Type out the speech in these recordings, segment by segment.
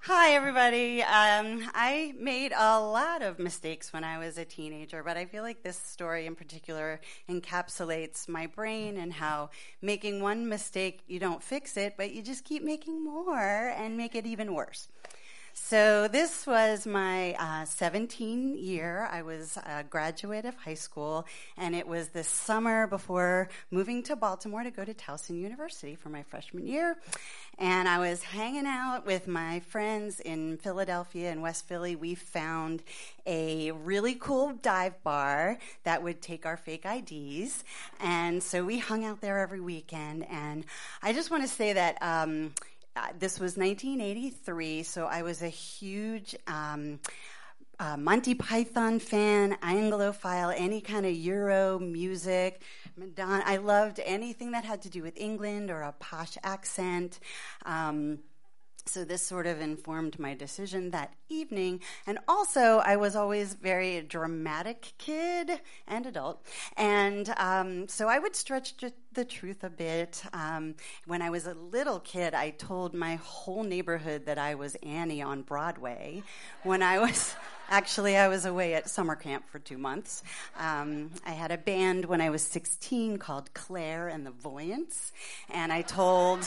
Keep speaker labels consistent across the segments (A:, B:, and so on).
A: Hi, everybody. I made a lot of mistakes when I was a teenager, but I feel like this story in particular encapsulates my brain and how making one mistake, you don't fix it, but you just keep making more and make it even worse. So this was my 17th year. I was a graduate of high school, and it was the summer before moving to Baltimore to go to Towson University for my freshman year. And I was hanging out with my friends in Philadelphia and West Philly. We found a really cool dive bar that would take our fake IDs. And so we hung out there every weekend. And I just want to say that this was 1983, so I was a huge Monty Python fan, Anglophile, any kind of Euro music, Madonna. I loved anything that had to do with England or a posh accent. So this sort of informed my decision that evening. And also, I was always very dramatic kid and adult. And so I would stretch the truth a bit. When I was a little kid, I told my whole neighborhood that I was Annie on Broadway. When I was... Actually, I was away at summer camp for 2 months. I had a band when I was 16 called Claire and the Voyants. And I told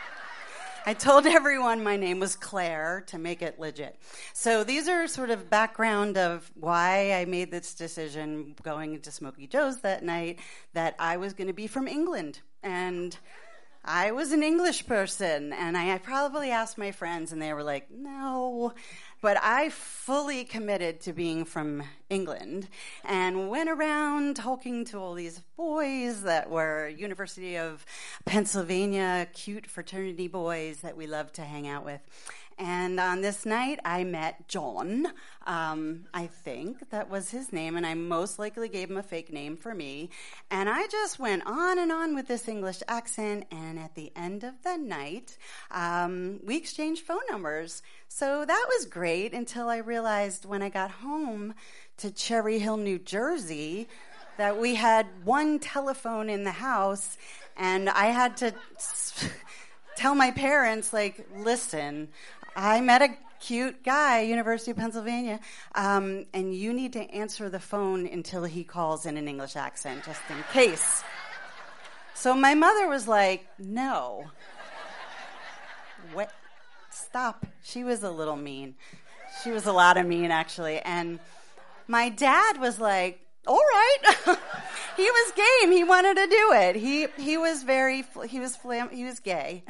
A: everyone my name was Claire to make it legit. So these are sort of background of why I made this decision going to Smokey Joe's that night, that I was going to be from England. And I was an English person, and I probably asked my friends, and they were like, no. But I fully committed to being from England and went around talking to all these boys that were University of Pennsylvania cute fraternity boys that we loved to hang out with. And on this night, I met John. I think that was his name, and I most likely gave him a fake name for me. And I just went on and on with this English accent, and at the end of the night, we exchanged phone numbers. So that was great until I realized when I got home to Cherry Hill, New Jersey, that we had one telephone in the house, and I had to tell my parents, like, listen, I met a cute guy, University of Pennsylvania, and you need to answer the phone until he calls in an English accent, just in case. So my mother was like, no. What? Stop. She was a little mean. She was a lot of mean, actually. And my dad was like, all right. He was game. He wanted to do it. He was gay.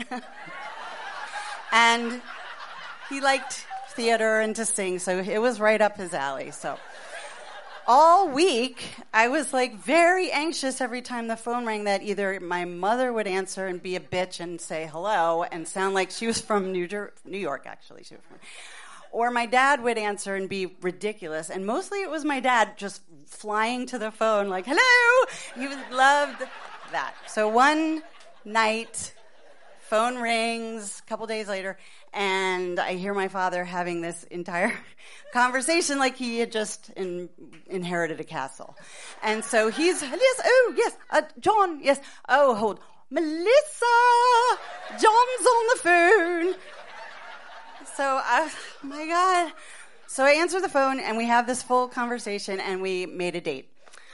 A: And he liked theater and to sing, so it was right up his alley. So all week, I was like very anxious every time the phone rang that either my mother would answer and be a bitch and say hello and sound like she was from New York, actually. She was from, or my dad would answer and be ridiculous. And mostly it was my dad just flying to the phone like, hello! He loved that. So one night, phone rings a couple days later, and I hear my father having this entire conversation like he had just inherited a castle. And so he's, John, yes, oh, hold, Melissa, John's on the phone. So, my God. So I answer the phone, and we have this full conversation, and we made a date.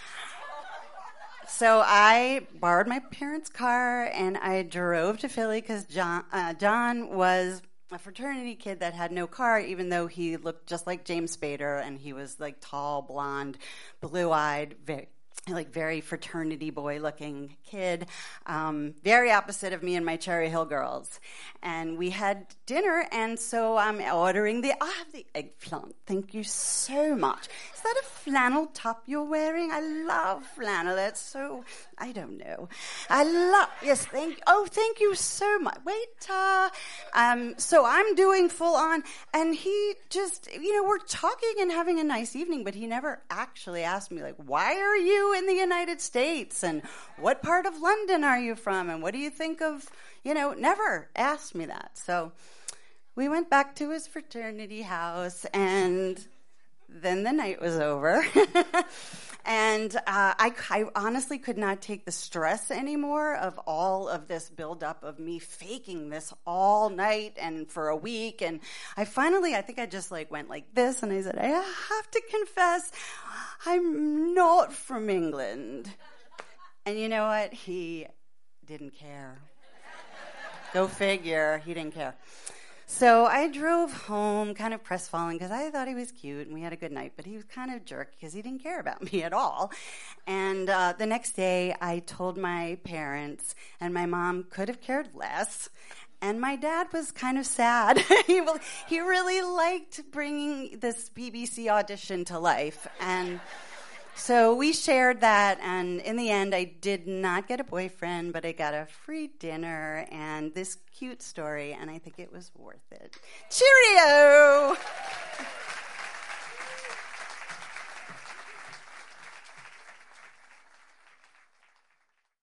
A: So I borrowed my parents' car, and I drove to Philly because John was a fraternity kid that had no car, even though he looked just like James Spader, and he was like tall, blonde, blue-eyed, very fraternity boy-looking kid, very opposite of me and my Cherry Hill girls. And we had dinner, and so I'm ordering I have the eggplant. Thank you so much. Is that a flannel top you're wearing? I love flannel. That's so, I don't know. Yes, thank you so much. Waiter. So I'm doing full on, and he just, we're talking and having a nice evening, but he never actually asked me, like, why are you in the United States? And what part of London are you from? And what do you think of, never asked me that. So we went back to his fraternity house, and then the night was over. And I honestly could not take the stress anymore of all of this buildup of me faking this all night and for a week. And I think I just like went like this, and I said, I have to confess, I'm not from England. And you know what? He didn't care. Go figure, he didn't care. So I drove home kind of crestfallen because I thought he was cute and we had a good night, but he was kind of a jerk because he didn't care about me at all. And the next day I told my parents, and my mom could have cared less. And my dad was kind of sad. He really liked bringing this BBC audition to life. And so we shared that, and in the end, I did not get a boyfriend, but I got a free dinner and this cute story, and I think it was worth it. Cheerio!